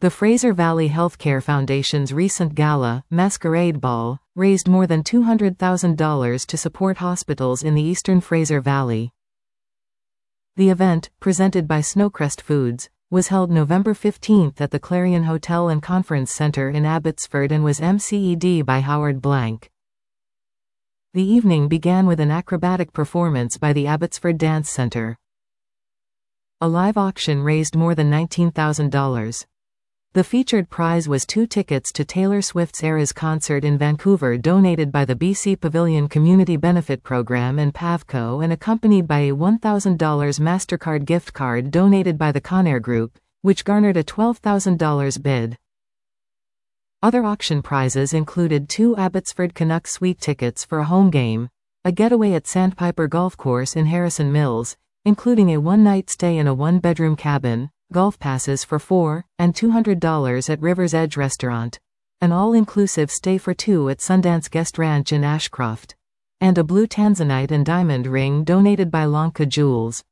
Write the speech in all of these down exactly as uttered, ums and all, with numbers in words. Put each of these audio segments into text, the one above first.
The Fraser Valley Healthcare Foundation's recent gala, Masquerade Ball, raised more than two hundred thousand dollars to support hospitals in the eastern Fraser Valley. The event, presented by Snowcrest Foods, was held November fifteenth at the Clarion Hotel and Conference Center in Abbotsford and was emceed by Howard Blank. The evening began with an acrobatic performance by the Abbotsford Dance Center. A live auction raised more than nineteen thousand dollars. The featured prize was two tickets to Taylor Swift's Eras concert in Vancouver donated by the B C Pavilion Community Benefit Program and Pavco and accompanied by a one thousand dollars MasterCard gift card donated by the Conair Group, which garnered a twelve thousand dollars bid. Other auction prizes included two Abbotsford Canucks suite tickets for a home game, a getaway at Sandpiper Golf Course in Harrison Mills, including a one-night stay in a one-bedroom cabin, golf passes for four, and two hundred dollars at River's Edge Restaurant, an all-inclusive stay for two at Sundance Guest Ranch in Ashcroft, and a blue tanzanite and diamond ring donated by Lanka Jewels.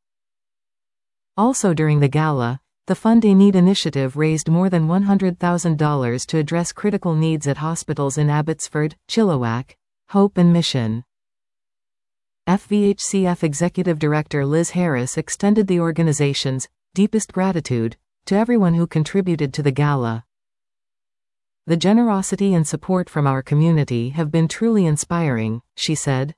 Also during the gala, the Fund a Need initiative raised more than one hundred thousand dollars to address critical needs at hospitals in Abbotsford, Chilliwack, Hope and Mission. F V H C F Executive Director Liz Harris extended the organization's deepest gratitude to everyone who contributed to the gala. The generosity and support from our community have been truly inspiring, she said.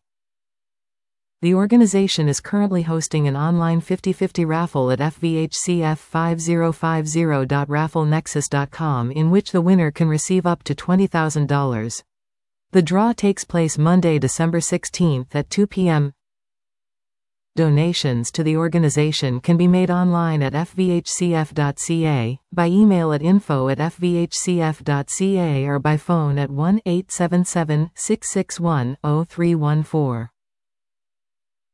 The organization is currently hosting an online fifty fifty raffle at f v h c f five zero five zero dot raffle nexus dot com in which the winner can receive up to twenty thousand dollars. The draw takes place Monday, December sixteenth at two p m Donations to the organization can be made online at f v h c f dot c a, by email at info at f v h c f dot c a or by phone at one eight seven seven, six six one, zero three one four.